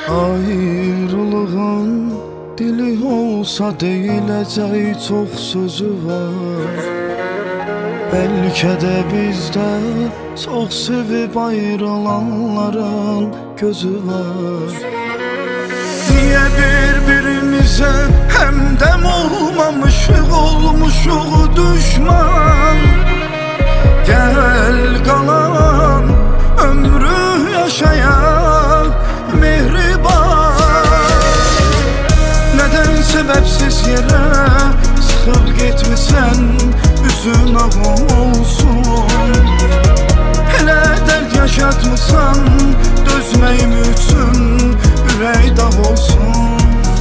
Ayrılığın dili olsa deyiləcək çox sözü var. Bəlkə də bizdə çox sevib ayrılanların gözü var. Niyə bir-birimizə həmdəm olmamışıq, olmuşuq düşman? Gəl qalan ömrü yaşayaq mehriban. Nədən səbəbsiz yerə sıxıb getmisən, üzün ağ olsun. Elə dərd yaşatmısan, dözməyim üçün ürək dağ olsun.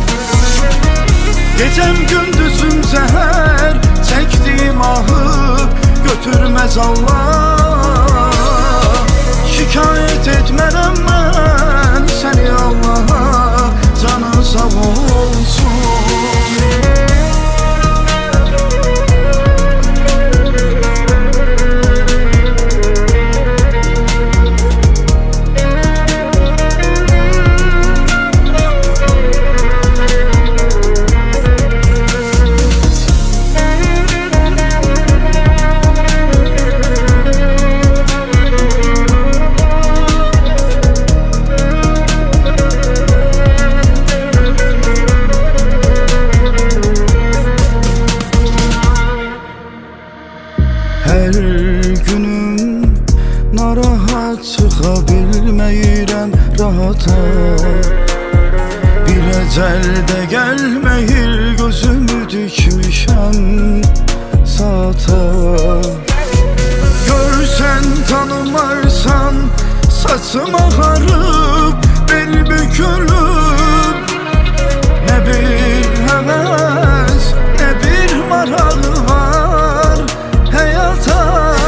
Gecəm gündüzüm zəhər, çəkdiyim ahı götürməz Allah. Şikayət etmərəm mən səni Allaha, canın sağ olsun. Hər günüm narahat çıxa bilməyirəm rahata. Bir əcəldə gəlməyir, gözümü dikmişəm saata. Görsən tanımarsan, saçım ağarıb, bel bükülüb. Nə bir həvəs, nə bir maraq var həyata.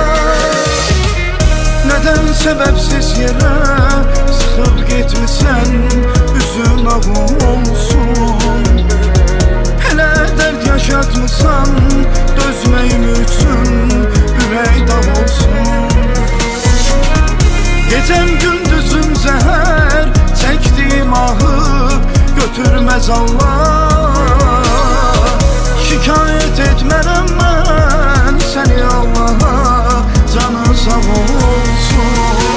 Nədən səbəbsiz yerə sıxıb getmisən, üzün ağ olsun. Elə dərd yaşatmısan, dözməyim üçün ürək dağ olsun. Gecəm gündüzüm zəhər, çəkdiyim ahı götürməz Allah. Şikayət etmərəm mən səni Allaha, canın sağ olsun.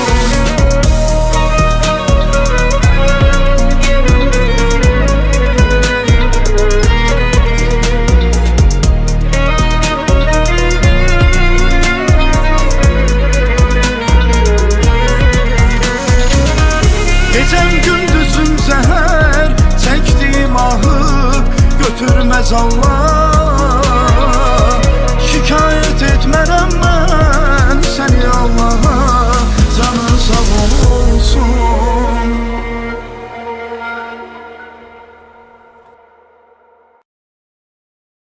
Gecəm gündüzüm zəhər, çəkdiyim ahı götürməz Allah.